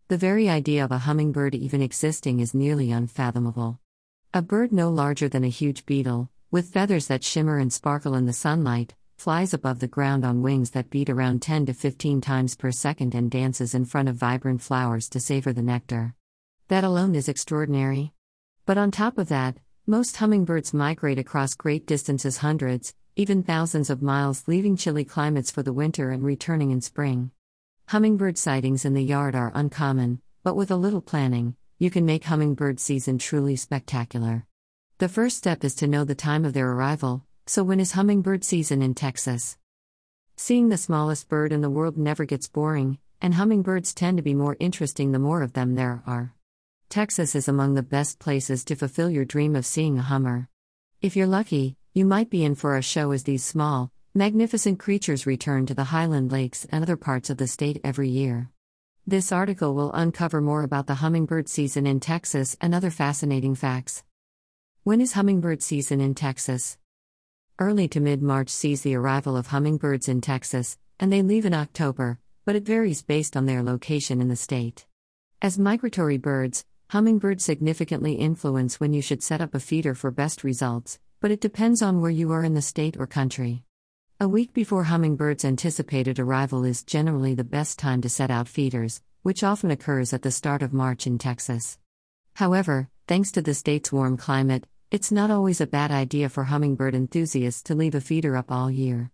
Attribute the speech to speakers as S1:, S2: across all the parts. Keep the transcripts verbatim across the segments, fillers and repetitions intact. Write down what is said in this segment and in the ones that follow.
S1: The very idea of a hummingbird even existing is nearly unfathomable. A bird no larger than a huge beetle, with feathers that shimmer and sparkle in the sunlight, flies above the ground on wings that beat around ten to fifteen times per second and dances in front of vibrant flowers to savor the nectar. That alone is extraordinary. But on top of that, most hummingbirds migrate across great distances, hundreds, even thousands of miles, leaving chilly climates for the winter and returning in spring. Hummingbird sightings in the yard are uncommon, but with a little planning, you can make hummingbird season truly spectacular. The first step is to know the time of their arrival. So when is hummingbird season in Texas? Seeing the smallest bird in the world never gets boring, and hummingbirds tend to be more interesting the more of them there are. Texas is among the best places to fulfill your dream of seeing a hummer. If you're lucky, you might be in for a show as these small, magnificent creatures return to the highland lakes and other parts of the state every year. This article will uncover more about the hummingbird season in Texas and other fascinating facts. When is hummingbird season in Texas? Early to mid-March sees the arrival of hummingbirds in Texas, and they leave in October, but it varies based on their location in the state. As migratory birds, hummingbirds significantly influence when you should set up a feeder for best results, but it depends on where you are in the state or country. A week before hummingbirds' anticipated arrival is generally the best time to set out feeders, which often occurs at the start of March in Texas. However, thanks to the state's warm climate, it's not always a bad idea for hummingbird enthusiasts to leave a feeder up all year.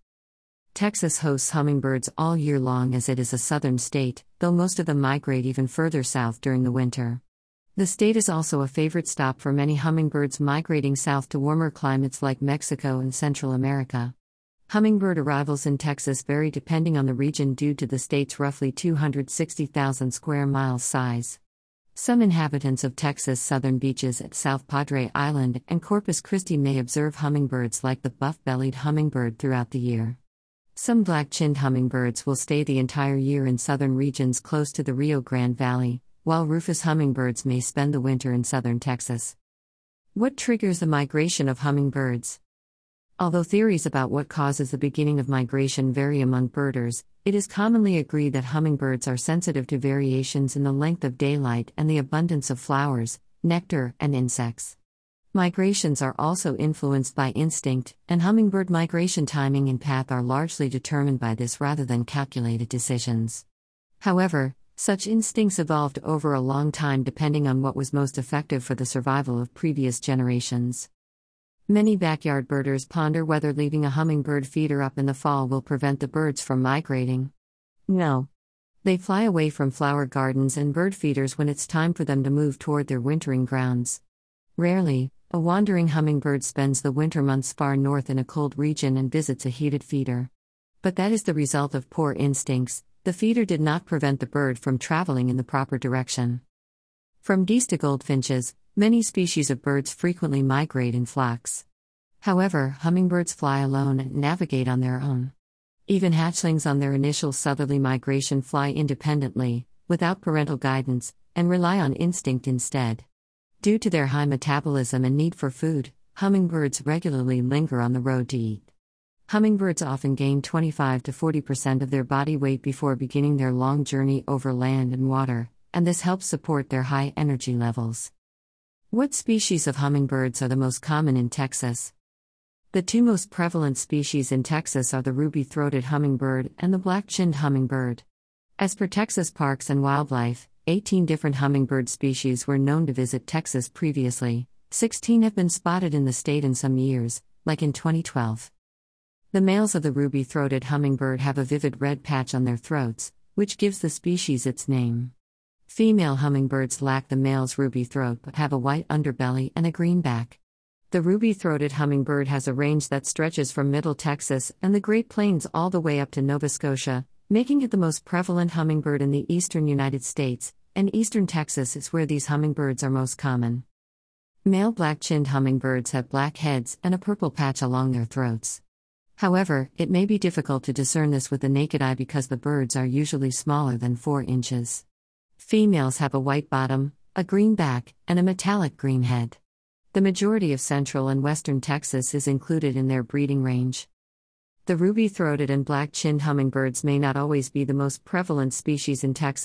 S1: Texas hosts hummingbirds all year long as it is a southern state, though most of them migrate even further south during the winter. The state is also a favorite stop for many hummingbirds migrating south to warmer climates like Mexico and Central America. Hummingbird arrivals in Texas vary depending on the region due to the state's roughly two hundred sixty thousand square miles size. Some inhabitants of Texas' southern beaches at South Padre Island and Corpus Christi may observe hummingbirds like the buff-bellied hummingbird throughout the year. Some black-chinned hummingbirds will stay the entire year in southern regions close to the Rio Grande Valley, while rufous hummingbirds may spend the winter in southern Texas. What triggers the migration of hummingbirds? Although theories about what causes the beginning of migration vary among birders, it is commonly agreed that hummingbirds are sensitive to variations in the length of daylight and the abundance of flowers, nectar, and insects. Migrations are also influenced by instinct, and hummingbird migration timing and path are largely determined by this rather than calculated decisions. However, such instincts evolved over a long time depending on what was most effective for the survival of previous generations. Many backyard birders ponder whether leaving a hummingbird feeder up in the fall will prevent the birds from migrating. No. They fly away from flower gardens and bird feeders when it's time for them to move toward their wintering grounds. Rarely, a wandering hummingbird spends the winter months far north in a cold region and visits a heated feeder. But that is the result of poor instincts. The feeder did not prevent the bird from traveling in the proper direction. From geese to goldfinches, many species of birds frequently migrate in flocks. However, hummingbirds fly alone and navigate on their own. Even hatchlings on their initial southerly migration fly independently, without parental guidance, and rely on instinct instead. Due to their high metabolism and need for food, hummingbirds regularly linger on the road to eat. Hummingbirds often gain twenty-five to forty percent of their body weight before beginning their long journey over land and water, and this helps support their high energy levels. What species of hummingbirds are the most common in Texas? The two most prevalent species in Texas are the ruby-throated hummingbird and the black-chinned hummingbird. As per Texas Parks and Wildlife, eighteen different hummingbird species were known to visit Texas previously. sixteen have been spotted in the state in some years, like in twenty twelve. The males of the ruby-throated hummingbird have a vivid red patch on their throats, which gives the species its name. Female hummingbirds lack the male's ruby throat but have a white underbelly and a green back. The ruby-throated hummingbird has a range that stretches from Middle Texas and the Great Plains all the way up to Nova Scotia, making it the most prevalent hummingbird in the eastern United States, and eastern Texas is where these hummingbirds are most common. Male black-chinned hummingbirds have black heads and a purple patch along their throats. However, it may be difficult to discern this with the naked eye because the birds are usually smaller than four inches. Females have a white bottom, a green back, and a metallic green head. The majority of central and western Texas is included in their breeding range. The ruby-throated and black-chinned hummingbirds may not always be the most prevalent species in Texas,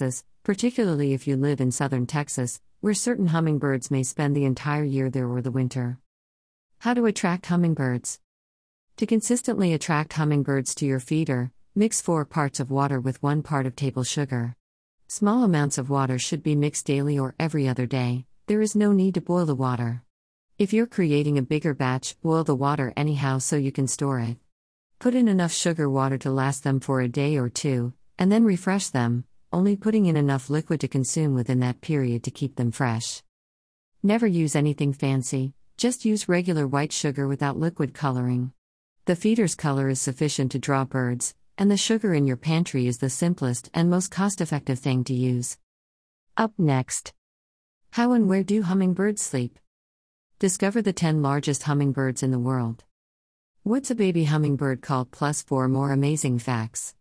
S1: particularly if you live in southern Texas, where certain hummingbirds may spend the entire year there or the winter. How to attract hummingbirds? To consistently attract hummingbirds to your feeder, mix four parts of water with one part of table sugar. Small amounts of water should be mixed daily or every other day. There is no need to boil the water. If you're creating a bigger batch, boil the water anyhow so you can store it. Put in enough sugar water to last them for a day or two, and then refresh them, only putting in enough liquid to consume within that period to keep them fresh. Never use anything fancy, just use regular white sugar without liquid coloring. The feeder's color is sufficient to draw birds, and the sugar in your pantry is the simplest and most cost-effective thing to use. Up next. How and where do hummingbirds sleep? Discover the ten largest hummingbirds in the world. What's a baby hummingbird called? Plus four more amazing facts.